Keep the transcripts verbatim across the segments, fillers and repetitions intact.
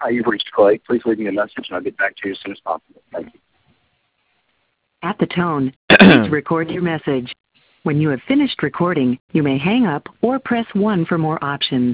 Hi, you've reached Clay. Please leave me a message and I'll get back to you as soon as possible. Thank you. At the tone, please record your message. When you have finished recording, you may hang up or press one for more options.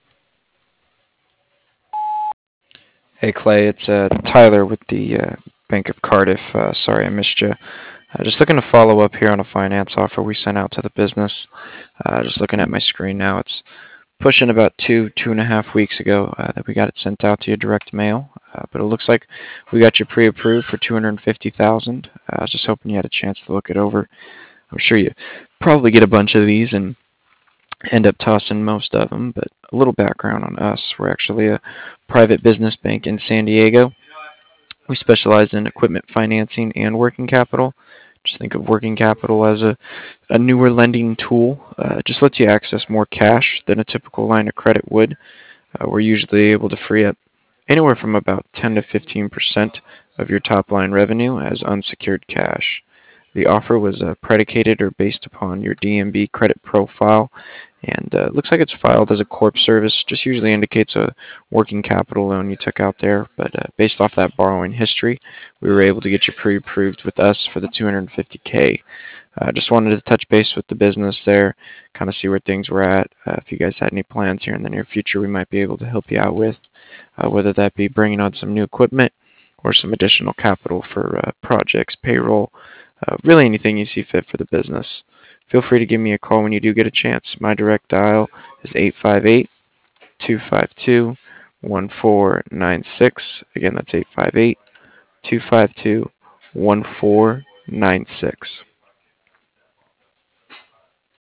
Hey Clay, it's uh, Tyler with the uh, Bank of Cardiff. Uh, sorry I missed you. Uh, just looking to follow up here on a finance offer we sent out to the business. Uh, just looking at my screen now, it's pushing about two, two and a half weeks ago uh, that we got it sent out to you direct mail. Uh, but it looks like we got you pre-approved for two hundred fifty thousand dollars. Uh, I was just hoping you had a chance to look it over. I'm sure you probably get a bunch of these and end up tossing most of them, but a little background on us. We're actually a private business bank in San Diego. We specialize in equipment financing and working capital. Just think of working capital as a, a newer lending tool. Uh, it just lets you access more cash than a typical line of credit would. Uh, we're usually able to free up anywhere from about ten to fifteen percent of your top line revenue as unsecured cash. The offer was uh, predicated or based upon your D M B credit profile, and uh, looks like it's filed as a corp service. Just usually indicates a working capital loan you took out there, but uh, based off that borrowing history, we were able to get you pre-approved with us for the two hundred fifty K. I uh, just wanted to touch base with the business there, kind of see where things were at. Uh, if you guys had any plans here in the near future we might be able to help you out with, uh, whether that be bringing on some new equipment or some additional capital for uh, projects, payroll, uh, really anything you see fit for the business. Feel free to give me a call when you do get a chance. My direct dial is eight five eight, two five two, one four nine six. Again, that's eight five eight, two five two, one four nine six.